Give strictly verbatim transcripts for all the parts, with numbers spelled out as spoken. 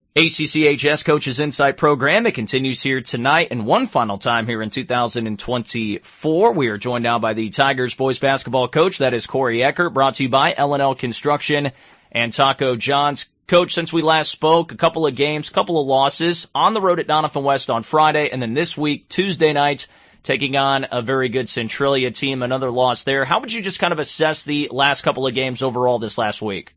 A C C H S Coaches Insight program. It continues here tonight and one final time here in two thousand twenty-four. We are joined now by the Tigers boys basketball coach. That is Corey Eckert, brought to you by L and L Construction and Taco John's. Coach, since we last spoke, a couple of games, a couple of losses on the road at Doniphan West on Friday, and then this week, Tuesday nights, taking on a very good Centralia team, another loss there. How would you just kind of assess the last couple of games overall this last week?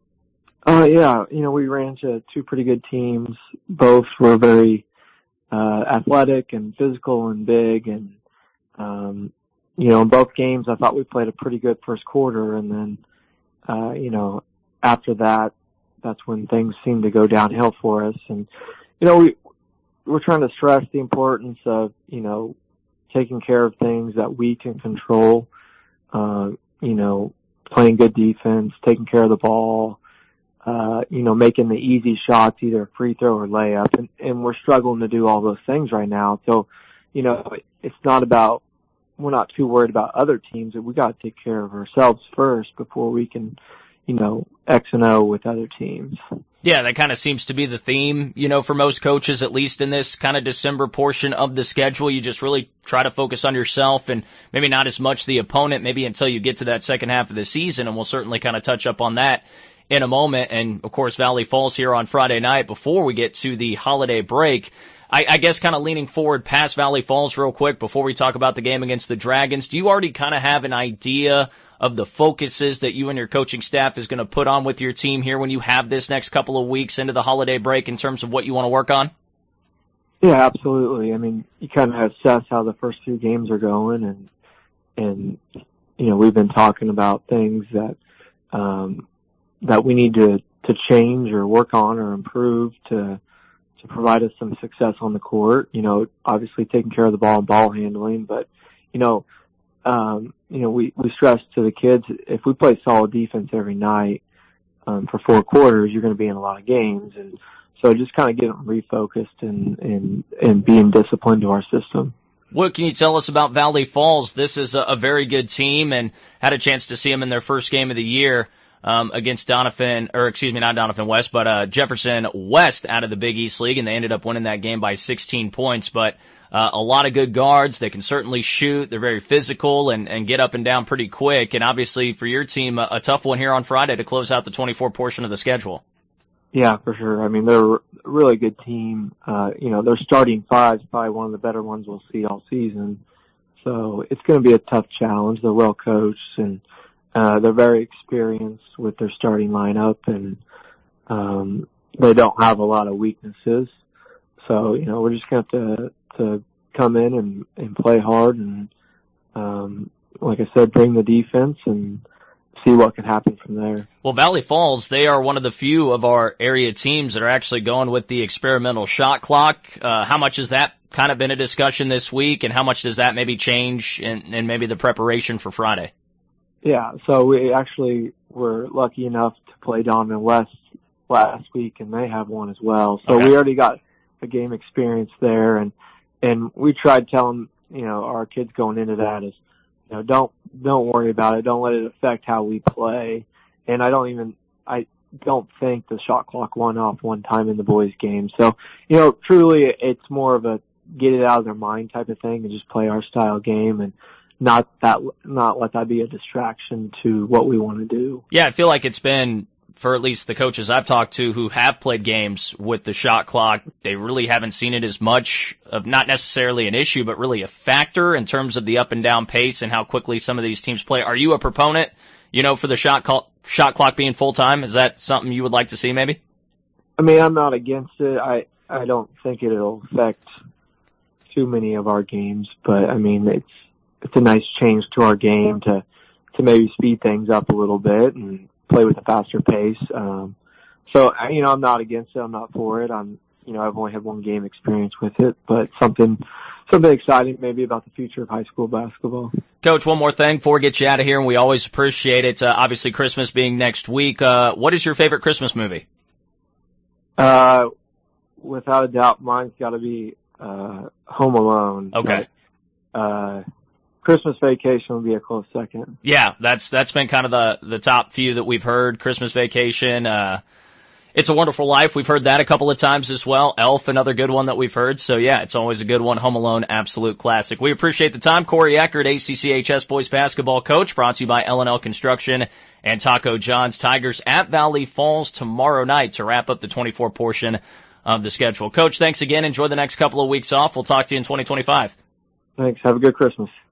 Uh, yeah, you know, we ran into two pretty good teams. Both were very uh, athletic and physical and big. And, um, you know, in both games, I thought we played a pretty good first quarter. And then, uh, you know, after that, that's when things seemed to go downhill for us. And, you know, we, we're trying to stress the importance of, you know, taking care of things that we can control, uh, you know, playing good defense, taking care of the ball, Uh, you know, making the easy shots, either a free throw or layup. And, and we're struggling to do all those things right now. So, you know, it's not about, we're not too worried about other teams. We got to take care of ourselves first before we can, you know, X and O with other teams. Yeah, that kind of seems to be the theme, you know, for most coaches, at least in this kind of December portion of the schedule. You just really try to focus on yourself and maybe not as much the opponent, maybe until you get to that second half of the season. And we'll certainly kind of touch up on that in a moment. And, of course, Valley Falls here on Friday night before we get to the holiday break. I, I guess kind of leaning forward past Valley Falls real quick before we talk about the game against the Dragons, do you already kind of have an idea of the focuses that you and your coaching staff is going to put on with your team here when you have this next couple of weeks into the holiday break in terms of what you want to work on? Yeah, absolutely. I mean, you kind of assess how the first few games are going, and, and you know, we've been talking about things that um, – that we need to, to change or work on or improve to, to provide us some success on the court. You know, obviously taking care of the ball and ball handling, but, you know, um, you know, we, we stress to the kids, if we play solid defense every night, um, for four quarters, you're going to be in a lot of games. And so just kind of get them refocused and, and, and being disciplined to our system. What can you tell us about Valley Falls? This is a, a very good team, and had a chance to see them in their first game of the year. Um, against Doniphan, or excuse me, not Doniphan West, but uh, Jefferson West out of the Big East League, and they ended up winning that game by sixteen points. But uh, a lot of good guards. They can certainly shoot. They're very physical and, and get up and down pretty quick. And obviously for your team, a, a tough one here on Friday to close out the twenty-four portion of the schedule. Yeah, for sure. I mean, they're a really good team. Uh, you know, their starting five is probably one of the better ones we'll see all season. So it's going to be a tough challenge. They're well coached, and Uh, they're very experienced with their starting lineup, and um, they don't have a lot of weaknesses. So, you know, we're just going to have to, to come in and, and play hard and, um, like I said, bring the defense and see what can happen from there. Well, Valley Falls, they are one of the few of our area teams that are actually going with the experimental shot clock. Uh, how much has that kind of been a discussion this week, and how much does that maybe change in, in maybe the preparation for Friday? Yeah, so we actually were lucky enough to play Doniphan West last week, and they have one as well. So okay. We already got a game experience there, and and we tried telling, you know, our kids going into that is, you know, don't don't worry about it. Don't let it affect how we play. And I don't even I don't think the shot clock went off one time in the boys' game. So, you know, truly it's more of a get it out of their mind type of thing and just play our style game, and not that, not let that be a distraction to what we want to do. Yeah, I feel like it's been, for at least the coaches I've talked to who have played games with the shot clock, they really haven't seen it as much of not necessarily an issue, but really a factor in terms of the up and down pace and how quickly some of these teams play. Are you a proponent, you know, for the shot call, shot clock being full time? Is that something you would like to see maybe? I mean, I'm not against it. I, I don't think it'll affect too many of our games, but I mean, it's, it's a nice change to our game to, to maybe speed things up a little bit and play with a faster pace. Um, so, you know, I'm not against it. I'm not for it. I'm, you know, I've only had one game experience with it, but something, something exciting maybe about the future of high school basketball. Coach, one more thing before we get you out of here, and we always appreciate it. Uh, obviously, Christmas being next week. Uh, what is your favorite Christmas movie? Uh, without a doubt, mine's got to be uh, Home Alone. Okay. But, uh, Christmas Vacation would be a close second. Yeah, that's that's been kind of the the top few that we've heard. Christmas Vacation. Uh, It's a Wonderful Life. We've heard that a couple of times as well. Elf, another good one that we've heard. So, yeah, it's always a good one. Home Alone, absolute classic. We appreciate the time. Corey Eckert, A C C H S boys basketball coach, brought to you by L and L Construction and Taco John's. Tigers at Valley Falls tomorrow night to wrap up the twenty-four portion of the schedule. Coach, thanks again. Enjoy the next couple of weeks off. We'll talk to you in twenty twenty-five. Thanks. Have a good Christmas.